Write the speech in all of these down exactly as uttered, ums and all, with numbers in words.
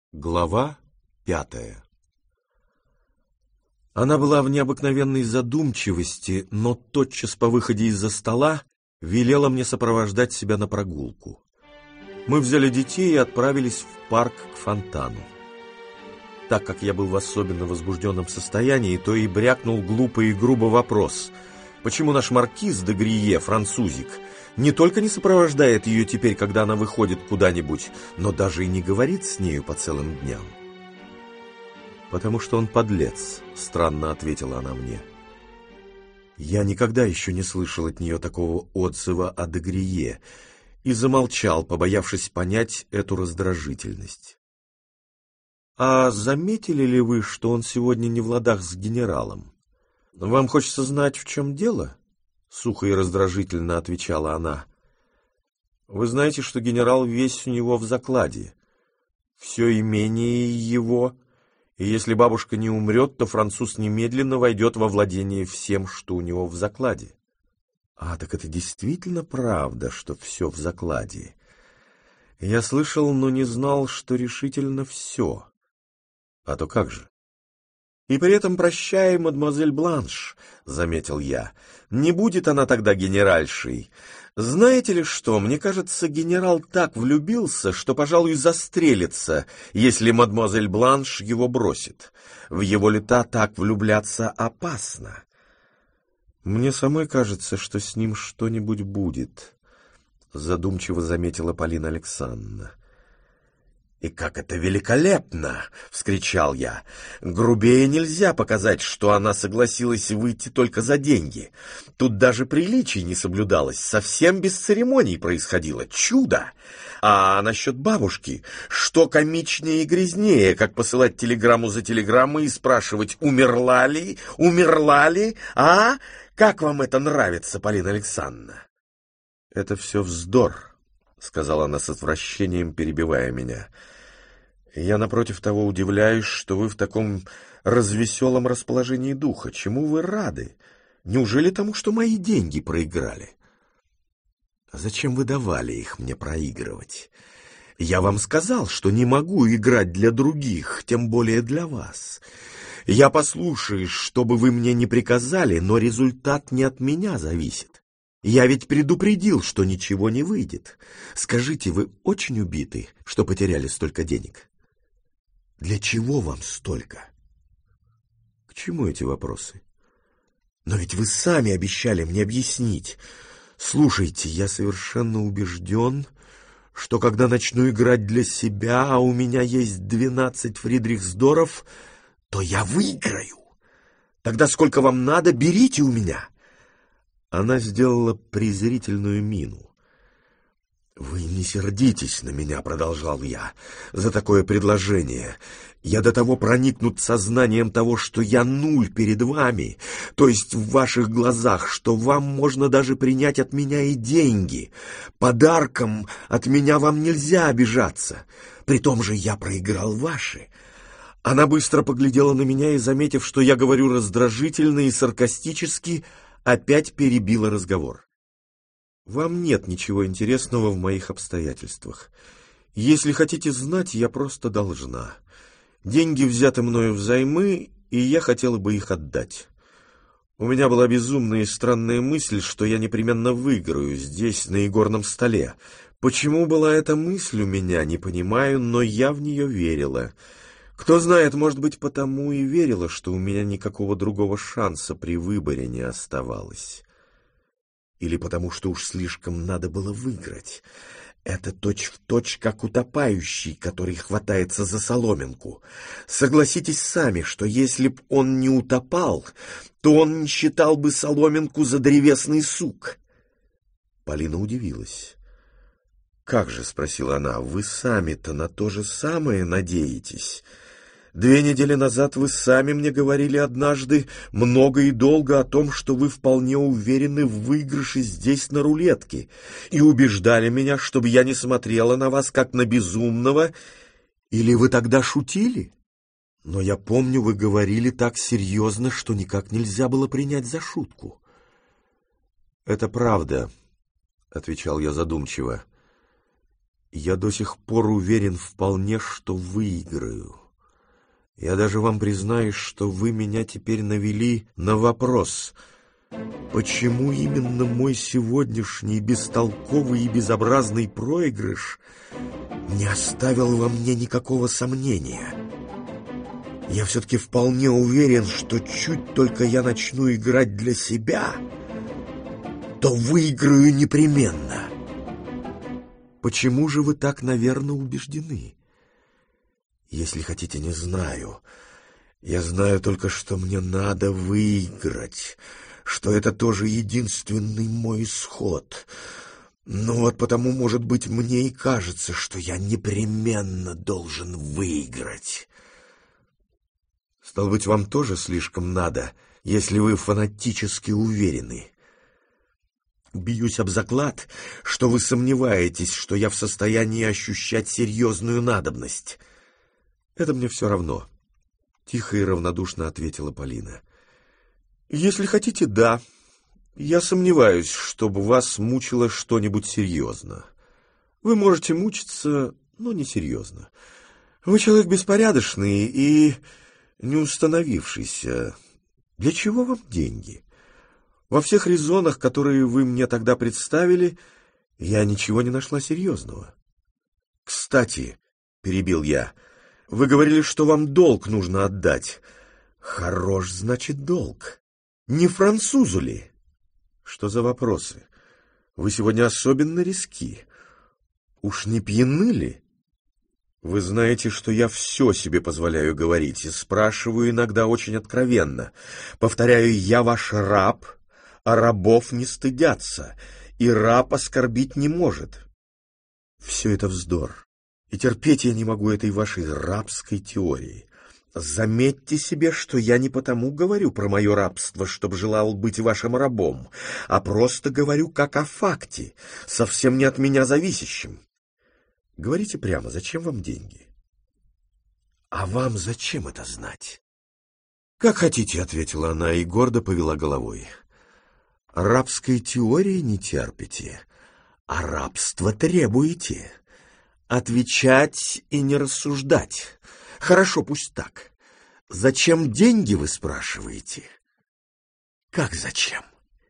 Глава пятая. Она была в необыкновенной задумчивости, но тотчас по выходе из-за стола велела мне сопровождать себя на прогулку. Мы взяли детей и отправились в парк к фонтану. Так как я был в особенно возбужденном состоянии, то и брякнул глупо и грубо вопрос: почему наш маркиз де Грие, французик, не только не сопровождает ее теперь, когда она выходит куда-нибудь, но даже и не говорит с нею по целым дням? «Потому что он подлец», — странно ответила она мне. Я никогда еще не слышал от нее такого отзыва о де Грие и замолчал, побоявшись понять эту раздражительность. «А заметили ли вы, что он сегодня не в ладах с генералом? Вам хочется знать, в чем дело?» Сухо и раздражительно отвечала она. «Вы знаете, что генерал весь у него в закладе. Все имение его, и если бабушка не умрет, то француз немедленно войдет во владение всем, что у него в закладе». «А, так это действительно правда, что все в закладе. Я слышал, но не знал, что решительно все. А то как же? И при этом прощай, мадемуазель Бланш, — заметил я, — не будет она тогда генеральшей. Знаете ли что, мне кажется, генерал так влюбился, что, пожалуй, застрелится, если мадемуазель Бланш его бросит. В его лета так влюбляться опасно. Мне самой кажется, что с ним что-нибудь будет, — задумчиво заметила Полина Александровна. «И как это великолепно!» — вскричал я. «Грубее нельзя показать, что она согласилась выйти только за деньги. Тут даже приличий не соблюдалось, совсем без церемоний происходило. Чудо! А насчет бабушки, что комичнее и грязнее, как посылать телеграмму за телеграммой и спрашивать, умерла ли, умерла ли, а? Как вам это нравится, Полина Александровна?» «Это все вздор», — сказала она с отвращением, перебивая меня. «Я, напротив того, удивляюсь, что вы в таком развеселом расположении духа. Чему вы рады? Неужели тому, что мои деньги проиграли?» «А зачем вы давали их мне проигрывать? Я вам сказал, что не могу играть для других, тем более для вас. Я послушаюсь, что бы вы мне ни приказали, но результат не от меня зависит. Я ведь предупредил, что ничего не выйдет. Скажите, вы очень убиты, что потеряли столько денег? Для чего вам столько?» «К чему эти вопросы?» «Но ведь вы сами обещали мне объяснить. Слушайте, я совершенно убежден, что когда начну играть для себя, а у меня есть двенадцать фридрихсдоров, то я выиграю. Тогда сколько вам надо, берите у меня». Она сделала презрительную мину. «Вы не сердитесь на меня, — продолжал я, — за такое предложение. Я до того проникнут сознанием того, что я нуль перед вами, то есть в ваших глазах, что вам можно даже принять от меня и деньги. Подарком от меня вам нельзя обижаться. При том же я проиграл ваши». Она быстро поглядела на меня и, заметив, что я говорю раздражительно и саркастически, опять перебила разговор. «Вам нет ничего интересного в моих обстоятельствах. Если хотите знать, я просто должна. Деньги взяты мною взаймы, и я хотела бы их отдать. У меня была безумная и странная мысль, что я непременно выиграю здесь, на игорном столе. Почему была эта мысль у меня, не понимаю, но я в нее верила. Кто знает, может быть, потому и верила, что у меня никакого другого шанса при выборе не оставалось. Или потому, что уж слишком надо было выиграть. Это точь-в-точь, как утопающий, который хватается за соломинку. Согласитесь сами, что если б он не утопал, то он не считал бы соломинку за древесный сук». Полина удивилась. «Как же, — спросила она, — вы сами-то на то же самое надеетесь? Две недели назад вы сами мне говорили однажды много и долго о том, что вы вполне уверены в выигрыше здесь на рулетке, и убеждали меня, чтобы я не смотрела на вас как на безумного. Или вы тогда шутили? Но я помню, вы говорили так серьезно, что никак нельзя было принять за шутку». «Это правда», — отвечал я задумчиво. Я до сих пор уверен вполне, что выиграю. Я даже вам признаюсь, что вы меня теперь навели на вопрос, почему именно мой сегодняшний бестолковый и безобразный проигрыш не оставил во мне никакого сомнения. Я все-таки вполне уверен, что чуть только я начну играть для себя, то выиграю непременно. Почему же вы так, наверное, убеждены? Если хотите, не знаю. Я знаю только, что мне надо выиграть, что это тоже единственный мой исход. Ну вот потому, может быть, мне и кажется, что я непременно должен выиграть. Стало быть, вам тоже слишком надо, если вы фанатически уверены. Бьюсь об заклад, что вы сомневаетесь, что я в состоянии ощущать серьезную надобность. Это мне все равно, — тихо и равнодушно ответила Полина. Если хотите, да. Я сомневаюсь, чтобы вас мучило что-нибудь серьезно. Вы можете мучиться, но не серьезно. Вы человек беспорядочный и не установившийся. Для чего вам деньги? Во всех резонах, которые вы мне тогда представили, я ничего не нашла серьезного. Кстати, — перебил я, — вы говорили, что вам долг нужно отдать. Хорош, значит, долг. Не французу ли? Что за вопросы? Вы сегодня особенно резки. Уж не пьяны ли? Вы знаете, что я все себе позволяю говорить и спрашиваю иногда очень откровенно. Повторяю, я ваш раб, а рабов не стыдятся, и раб оскорбить не может. Все это вздор. И терпеть я не могу этой вашей рабской теории. Заметьте себе, что я не потому говорю про мое рабство, чтобы желал быть вашим рабом, а просто говорю как о факте, совсем не от меня зависящем. Говорите прямо, зачем вам деньги? А вам зачем это знать? Как хотите, — ответила она и гордо повела головой. Рабской теории не терпите, а рабство требуете. Отвечать и не рассуждать. Хорошо, пусть так. Зачем деньги, вы спрашиваете? Как зачем?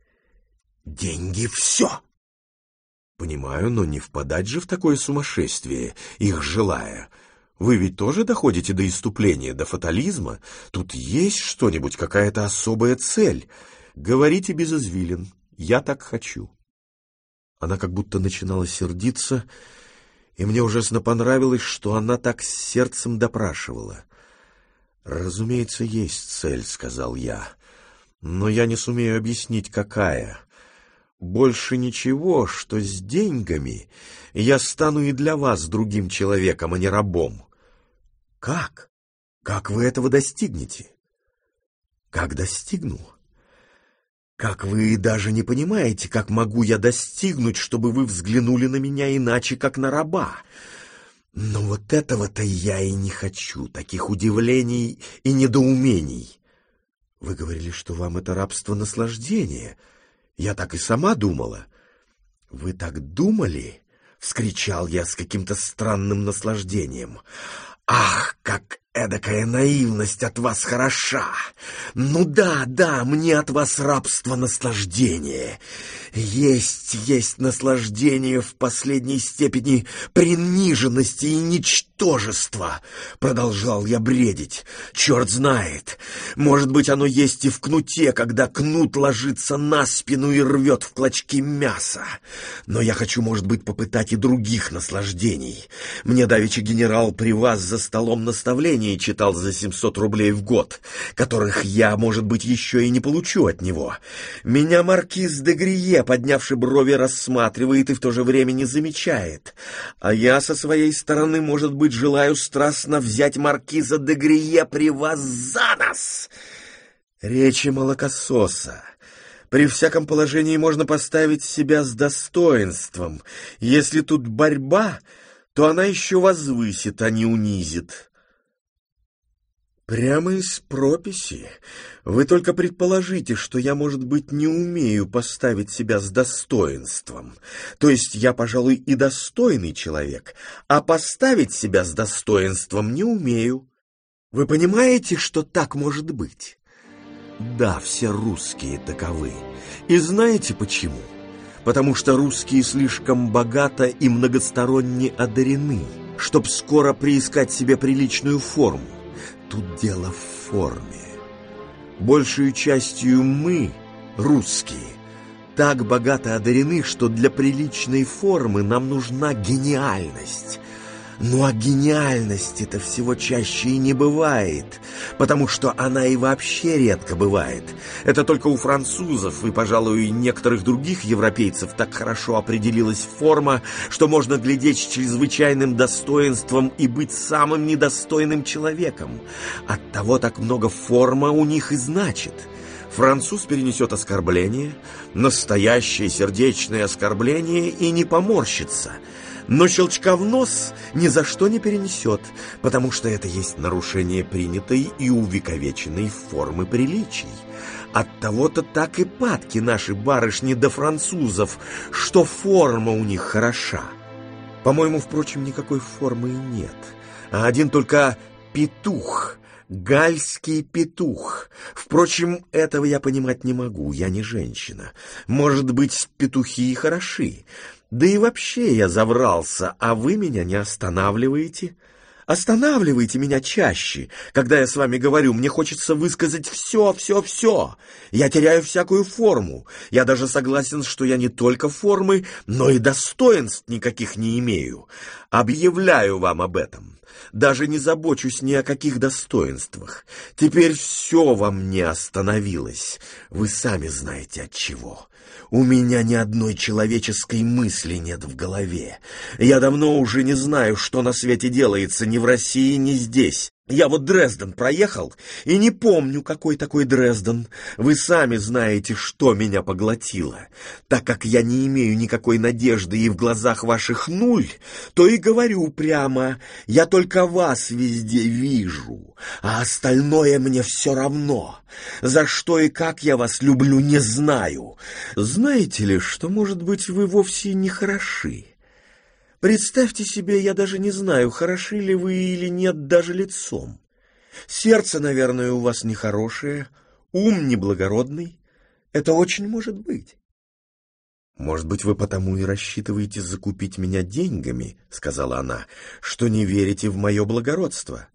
Деньги — все. Понимаю, но не впадать же в такое сумасшествие, их желая. Вы ведь тоже доходите до исступления, до фатализма. Тут есть что-нибудь, какая-то особая цель. Говорите без извилин. Я так хочу. Она как будто начинала сердиться, и мне ужасно понравилось, что она так с сердцем допрашивала. «Разумеется, есть цель», — сказал я, — «но я не сумею объяснить, какая. Больше ничего, что с деньгами я стану и для вас другим человеком, а не рабом». «Как? Как вы этого достигнете?» «Как достигну? Как вы даже не понимаете, как могу я достигнуть, чтобы вы взглянули на меня иначе, как на раба. Но вот этого-то я и не хочу, таких удивлений и недоумений. Вы говорили, что вам это рабство наслаждение. Я так и сама думала». «Вы так думали?» — вскричал я с каким-то странным наслаждением. «Ах, как эдакая наивность от вас хороша! Ну да, да, мне от вас рабство наслаждение. Есть, есть наслаждение в последней степени приниженности и ничтожества!» Продолжал я бредить. «Черт знает, может быть, оно есть и в кнуте, когда кнут ложится на спину и рвет в клочки мяса. Но я хочу, может быть, попытать и других наслаждений. Мне давеча генерал при вас за столом наставления читал за семьсот рублей в год, которых я, может быть, еще и не получу от него. Меня маркиз де Грие, поднявши брови, рассматривает и в то же время не замечает. А я со своей стороны, может быть, желаю страстно взять маркиза де Грие при вас за нос. Речи молокососа. При всяком положении можно поставить себя с достоинством. Если тут борьба, то она еще возвысит, а не унизит». Прямо из прописи. Вы только предположите, что я, может быть, не умею поставить себя с достоинством. То есть я, пожалуй, и достойный человек, а поставить себя с достоинством не умею. Вы понимаете, что так может быть? Да, все русские таковы. И знаете почему? Потому что русские слишком богато и многосторонне одарены, чтоб скоро приискать себе приличную форму. Тут дело в форме. Большей частью мы, русские, так богато одарены, что для приличной формы нам нужна гениальность. Ну а гениальности-то всего чаще и не бывает, потому что она и вообще редко бывает. Это только у французов и, пожалуй, некоторых других европейцев так хорошо определилась форма, что можно глядеть с чрезвычайным достоинством и быть самым недостойным человеком. Оттого так много форма у них и значит. Француз перенесет оскорбление, настоящее сердечное оскорбление, и не поморщится. Но щелчка в нос ни за что не перенесет, потому что это есть нарушение принятой и увековеченной формы приличий. Оттого-то так и падки наши барышни до французов, что форма у них хороша. По-моему, впрочем, никакой формы и нет, а один только петух, гальский петух. Впрочем, этого я понимать не могу, я не женщина. Может быть, петухи и хороши. Да и вообще я заврался, а вы меня не останавливаете. Останавливайте меня чаще, когда я с вами говорю. Мне хочется высказать все, все, все. Я теряю всякую форму. Я даже согласен, что я не только формы, но и достоинств никаких не имею. Объявляю вам об этом. Даже не забочусь ни о каких достоинствах. Теперь все во мне остановилось. Вы сами знаете от чего. У меня ни одной человеческой мысли нет в голове. Я давно уже не знаю, что на свете делается ни в России, ни здесь. Я вот Дрезден проехал и не помню, какой такой Дрезден. Вы сами знаете, что меня поглотило. Так как я не имею никакой надежды и в глазах ваших нуль, то и говорю прямо: я только вас везде вижу, а остальное мне все равно. За что и как я вас люблю, не знаю. Знаете ли, что, может быть, вы вовсе не хороши? Представьте себе, я даже не знаю, хороши ли вы или нет даже лицом. Сердце, наверное, у вас нехорошее, ум неблагородный. Это очень может быть. «Может быть, вы потому и рассчитываете закупить меня деньгами, — сказала она, — что не верите в мое благородство».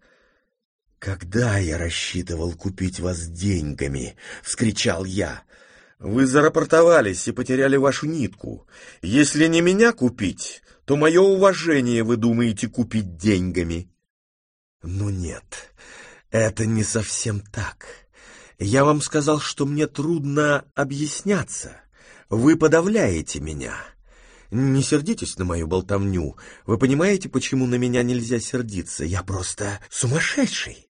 «Когда я рассчитывал купить вас деньгами? — вскричал я. Вы зарапортовались и потеряли вашу нитку. Если не меня купить, то мое уважение вы думаете купить деньгами». «Ну нет, это не совсем так. Я вам сказал, что мне трудно объясняться. Вы подавляете меня. Не сердитесь на мою болтовню. Вы понимаете, почему на меня нельзя сердиться? Я просто сумасшедший.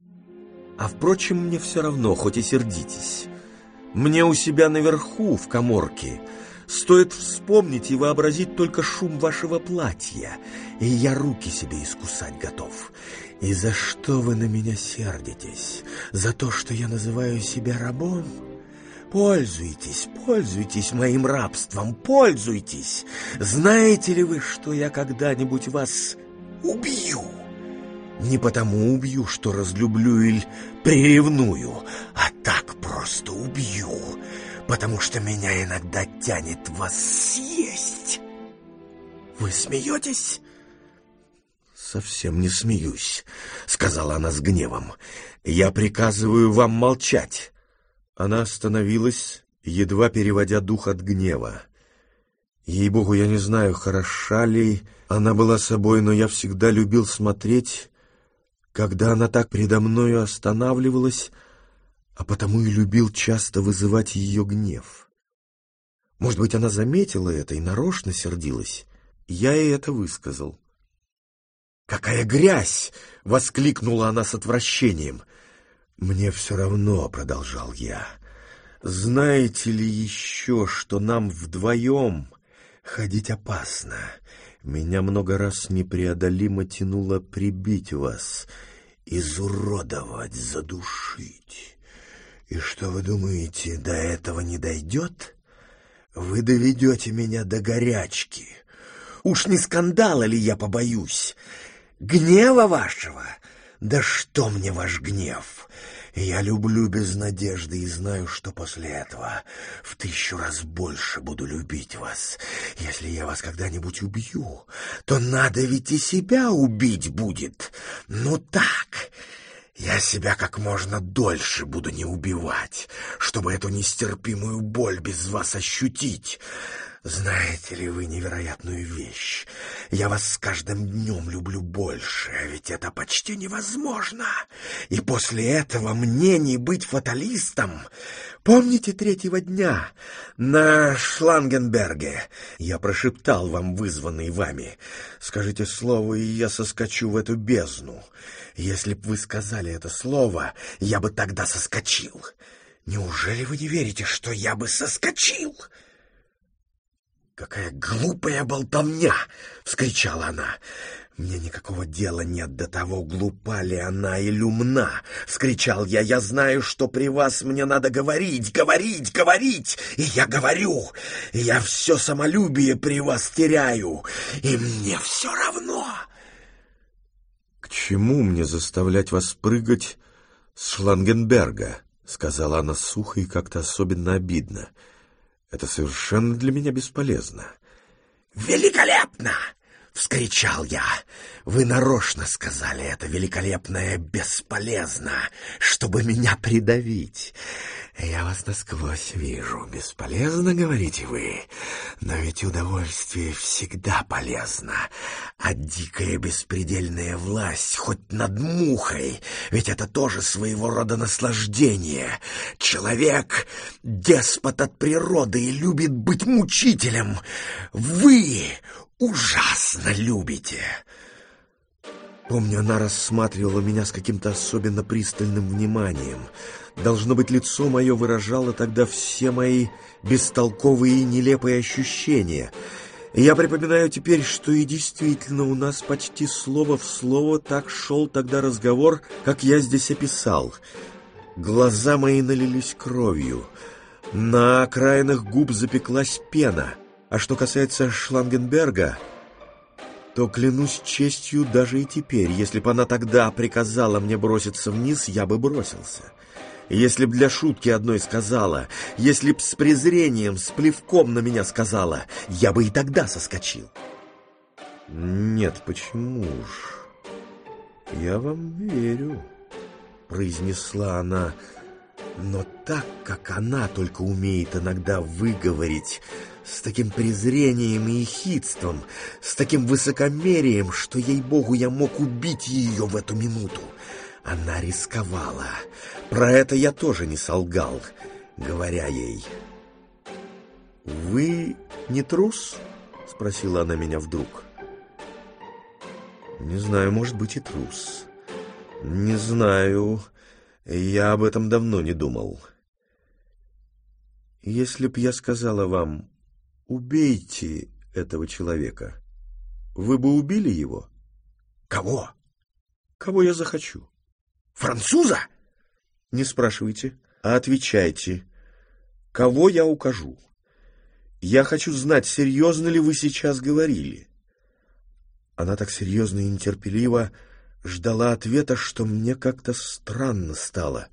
А впрочем, мне все равно, хоть и сердитесь. Мне у себя наверху, в каморке, стоит вспомнить и вообразить только шум вашего платья, и я руки себе искусать готов. И за что вы на меня сердитесь? За то, что я называю себя рабом? Пользуйтесь, пользуйтесь моим рабством, пользуйтесь. Знаете ли вы, что я когда-нибудь вас убью? Не потому убью, что разлюблю или приревную, а так просто убью, потому что меня иногда тянет вас съесть. Вы смеетесь? Совсем не смеюсь, сказала она с гневом. Я приказываю вам молчать. Она остановилась, едва переводя дух от гнева. Ей-богу, я не знаю, хороша ли она была собой, но я всегда любил смотреть, когда она так предо мною останавливалась, а потому и любил часто вызывать ее гнев. Может быть, она заметила это и нарочно сердилась. Я ей это высказал. «Какая грязь!» — воскликнула она с отвращением. «Мне все равно», — продолжал я. «Знаете ли еще, что нам вдвоем ходить опасно? Меня много раз непреодолимо тянуло прибить вас, изуродовать, задушить. И что вы думаете, до этого не дойдет? Вы доведете меня до горячки. Уж не скандала ли я побоюсь? Гнева вашего? Да что мне ваш гнев? Я люблю без надежды и знаю, что после этого в тысячу раз больше буду любить вас. Если я вас когда-нибудь убью, то надо ведь и себя убить будет. Ну так, я себя как можно дольше буду не убивать, чтобы эту нестерпимую боль без вас ощутить. Знаете ли вы невероятную вещь? Я вас с каждым днем люблю больше, а ведь это почти невозможно. И после этого мне не быть фаталистом. Помните третьего дня на Шлангенберге? Я прошептал вам вызванный вами: скажите слово, и я соскочу в эту бездну. Если б вы сказали это слово, я бы тогда соскочил. Неужели вы не верите, что я бы соскочил? «Какая глупая болтовня!» — вскричала она. «Мне никакого дела нет до того, глупа ли она или умна!» — вскричал я. «Я знаю, что при вас мне надо говорить, говорить, говорить! И я говорю! И я все самолюбие при вас теряю! И мне все равно!» «К чему мне заставлять вас прыгать с Шлангенберга?» — сказала она сухо и как-то особенно обидно. «Это совершенно для меня бесполезно». «Великолепно!» — вскричал я. «Вы нарочно сказали это великолепное бесполезно, чтобы меня придавить. Я вас насквозь вижу. Бесполезно, говорите вы, но ведь удовольствие всегда полезно. А дикая беспредельная власть хоть над мухой, ведь это тоже своего рода наслаждение. Человек — деспот от природы и любит быть мучителем. Вы ужасно любите». Помню, она рассматривала меня с каким-то особенно пристальным вниманием. Должно быть, лицо мое выражало тогда все мои бестолковые и нелепые ощущения. И я припоминаю теперь, что и действительно у нас почти слово в слово так шел тогда разговор, как я здесь описал. Глаза мои налились кровью, на окраинах губ запеклась пена. А что касается Шлангенберга, то, клянусь честью, даже и теперь, если бы она тогда приказала мне броситься вниз, я бы бросился. Если б для шутки одной сказала, если б с презрением, с плевком на меня сказала, я бы и тогда соскочил. «Нет, почему ж? Я вам верю», — произнесла она, но так, как она только умеет иногда выговорить, с таким презрением и ехидством, с таким высокомерием, что, ей-богу, я мог убить ее в эту минуту. Она рисковала. Про это я тоже не солгал, говоря ей: «Вы не трус?» — спросила она меня вдруг. «Не знаю, может быть, и трус. Не знаю, я об этом давно не думал. Если б я сказала вам: убейте этого человека, вы бы убили его?» «Кого?» «Кого я захочу». «Француза?» «Не спрашивайте, а отвечайте. Кого я укажу? Я хочу знать, серьезно ли вы сейчас говорили». Она так серьезно и нетерпеливо ждала ответа, что мне как-то странно стало.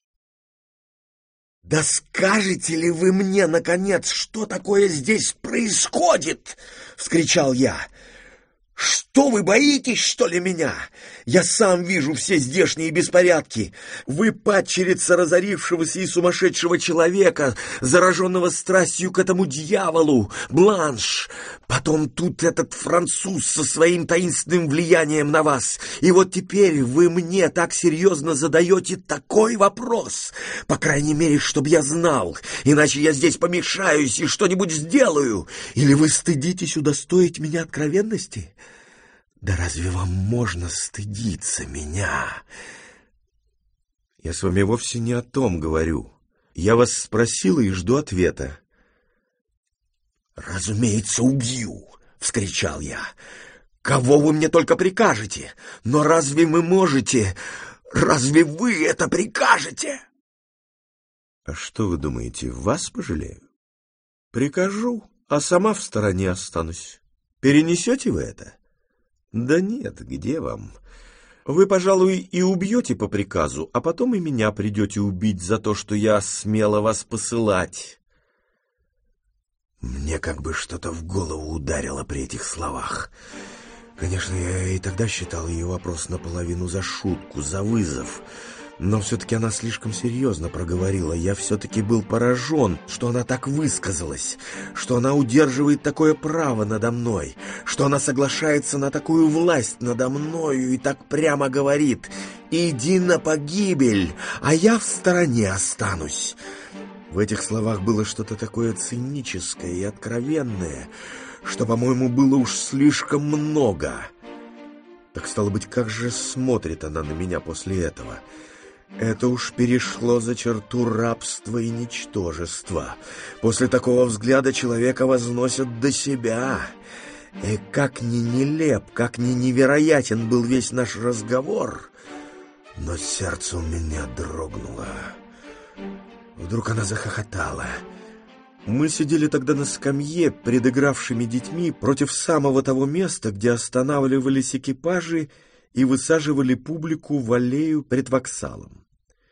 «Да скажете ли вы мне, наконец, что такое здесь происходит?» — вскричал я. «Что, вы боитесь, что ли, меня? Я сам вижу все здешние беспорядки. Вы падчерица разорившегося и сумасшедшего человека, зараженного страстью к этому дьяволу, Бланш. Потом тут этот француз со своим таинственным влиянием на вас. И вот теперь вы мне так серьезно задаете такой вопрос. По крайней мере, чтобы я знал, иначе я здесь помешаюсь и что-нибудь сделаю. Или вы стыдитесь удостоить меня откровенности? Да разве вам можно стыдиться меня?» «Я с вами вовсе не о том говорю. Я вас спросила и жду ответа». «Разумеется, убью!» — вскричал я. «Кого вы мне только прикажете? Но разве вы можете? Разве вы это прикажете? А что вы думаете, вас пожалею? Прикажу, а сама в стороне останусь. Перенесете вы это? Да нет, где вам? Вы, пожалуй, и убьете по приказу, а потом и меня придете убить за то, что я смела вас посылать. Мне как бы что-то в голову ударило при этих словах. Конечно, я и тогда считал ее вопрос наполовину за шутку, за вызов. Но все-таки она слишком серьезно проговорила. Я все-таки был поражен, что она так высказалась, что она удерживает такое право надо мной, что она соглашается на такую власть надо мною и так прямо говорит: «Иди на погибель, а я в стороне останусь». В этих словах было что-то такое циническое и откровенное, что, по-моему, было уж слишком много. Так, стало быть, как же смотрит она на меня после этого? Это уж перешло за черту рабства и ничтожества. После такого взгляда человека возносят до себя. И как ни нелеп, как ни невероятен был весь наш разговор, но сердце у меня дрогнуло. Вдруг она захохотала. Мы сидели тогда на скамье, пред игравшими детьми, против самого того места, где останавливались экипажи и высаживали публику в аллею пред вокзалом.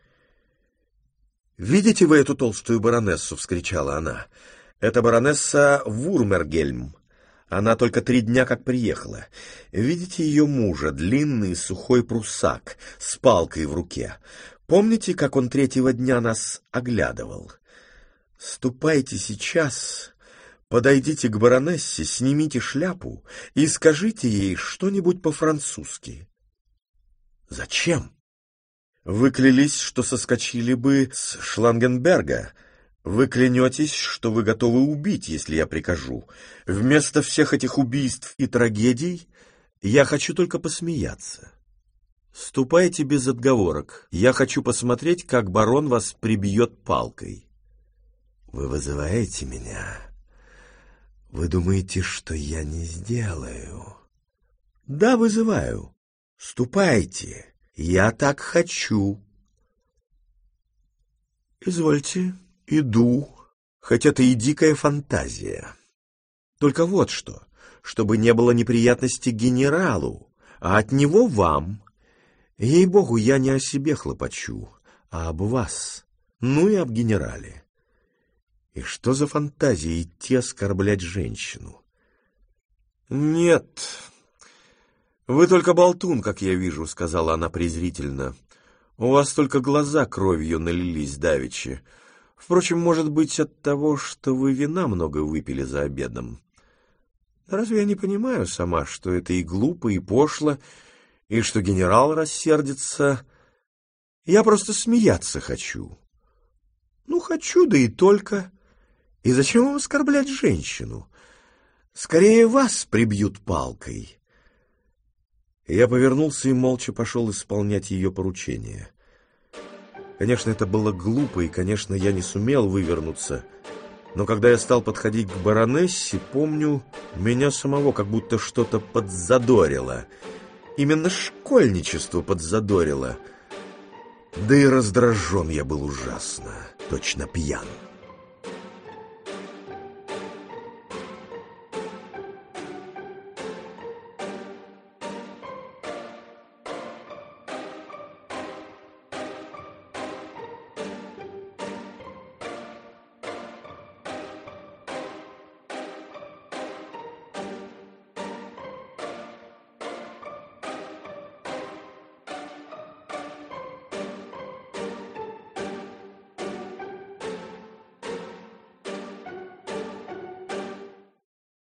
«Видите вы эту толстую баронессу?» — вскричала она. «Это баронесса Вурмергельм. Она только три дня как приехала. Видите ее мужа, длинный сухой прусак, с палкой в руке? Помните, как он третьего дня нас оглядывал? Ступайте сейчас, подойдите к баронессе, снимите шляпу и скажите ей что-нибудь по-французски». «Зачем?» «Вы клялись, что соскочили бы с Шлангенберга. Вы клянетесь, что вы готовы убить, если я прикажу. Вместо всех этих убийств и трагедий я хочу только посмеяться. Ступайте без отговорок. Я хочу посмотреть, как барон вас прибьет палкой». «Вы вызываете меня? Вы думаете, что я не сделаю?» «Да, вызываю. Ступайте. Я так хочу». «Извольте, иду, хоть это и дикая фантазия. Только вот что, чтобы не было неприятностей генералу, а от него вам. Ей-богу, я не о себе хлопочу, а об вас, ну и об генерале. И что за фантазия идти оскорблять женщину?» «Нет, вы только болтун, как я вижу», — сказала она презрительно. «У вас только глаза кровью налились давеча. Впрочем, может быть, от того, что вы вина много выпили за обедом. Разве я не понимаю сама, что это и глупо, и пошло, и что генерал рассердится? Я просто смеяться хочу. Ну, хочу, да и только. И зачем вам оскорблять женщину? Скорее вас прибьют палкой». Я повернулся и молча пошел исполнять ее поручение. Конечно, это было глупо, и, конечно, я не сумел вывернуться. Но когда я стал подходить к баронессе, помню, меня самого как будто что-то подзадорило. Именно школьничество подзадорило. Да и раздражен я был ужасно, точно пьян.